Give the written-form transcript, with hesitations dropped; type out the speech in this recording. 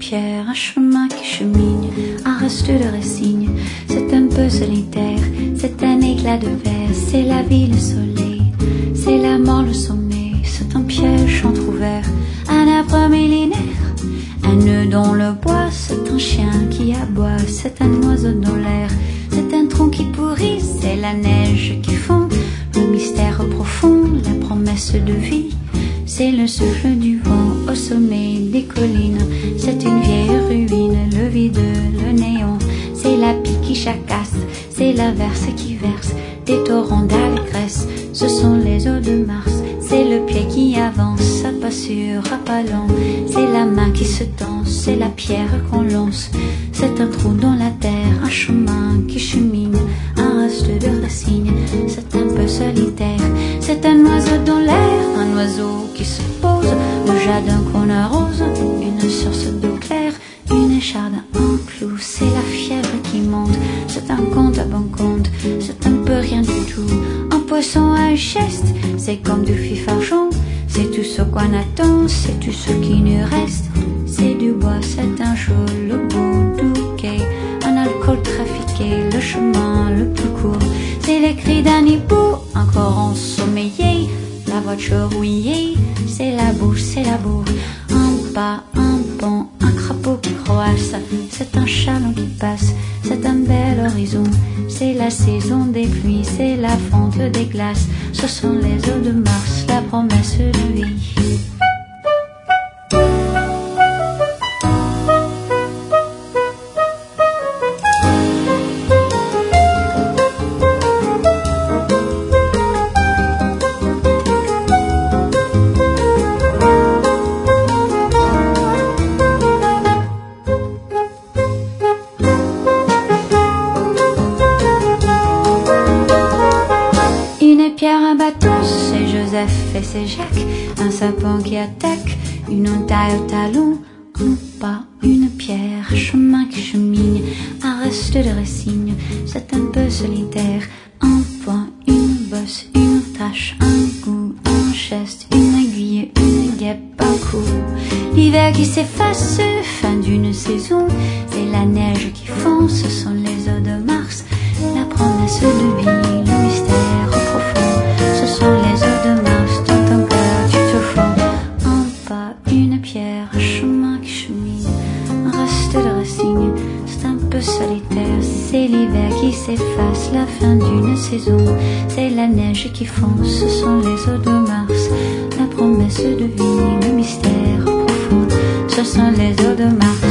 pierre, un chemin qui chemine, un reste de racines. C'est un peu solitaire, c'est un éclat de verre, c'est la vie, le soleil, c'est la mort, le sommet. C'est un piège entrouvert, un arbre millénaire, un nœud dans le bois. C'est un chien qui aboie, c'est un oiseau dans l'air, c'est un tronc qui pourrit, c'est la neige qui fond. Le mystère profond, la promesse de vie, c'est le souffle du vent au sommet des collines. C'est une vieille ruine, le vide, le néant. C'est la pie qui jacasse, c'est l'averse qui verse des torrents d'allégresse. Ce sont les eaux de Mars, c'est le pied qui avance à pas sûr, à pas lent. C'est la main qui se tend, c'est la pierre qu'on lance. C'est un trou dans la terre, un chemin qui chemine, un reste de racines. C'est un peu solitaire, c'est un oiseau dans l'air, un oiseau qui se pose, le jardin qu'on arrose, une source d'eau claire, une écharde, un clou. C'est la fièvre qui monte, c'est un conte à bon compte, c'est un peu rien du tout. Un poisson à un geste, c'est comme du fifarchon. C'est tout ce qu'on attend, c'est tout ce qui nous reste. C'est du bois, c'est un jour, le beau bouquet, un alcool trafiqué, le chemin le plus court. C'est les cris d'un hibou, encore ensommeillé, la voiture rouillée. C'est la boue, c'est la boue, un pas, un pont, un crapaud qui croasse. C'est un chaland qui passe, c'est un bel horizon. C'est la saison des pluies, c'est la fonte des glaces. Ce sont les eaux de Mars, la promesse de vie. Un bateau, c'est Joseph et c'est Jacques, un sapin qui attaque, une entaille au talon, un pas, une pierre, un chemin qui chemine, un reste de racines. C'est un peu solitaire, un point, une bosse, une tache, un goût, un geste, une aiguille, une guêpe, un coup. L'hiver qui s'efface, fin d'une saison, c'est la neige qui fond, ce sont les eaux de Mars, la promesse de vie, le mystère profond. Ce sont les eaux de Mars, dans ton cœur tu te fonds. Un pas, une pierre, un chemin qui chemine, un reste de racines. C'est un peu solitaire, c'est l'hiver qui s'efface, la fin d'une saison. C'est la neige qui fond, ce sont les eaux de Mars, la promesse de vie, le mystère profond. Ce sont les eaux de Mars.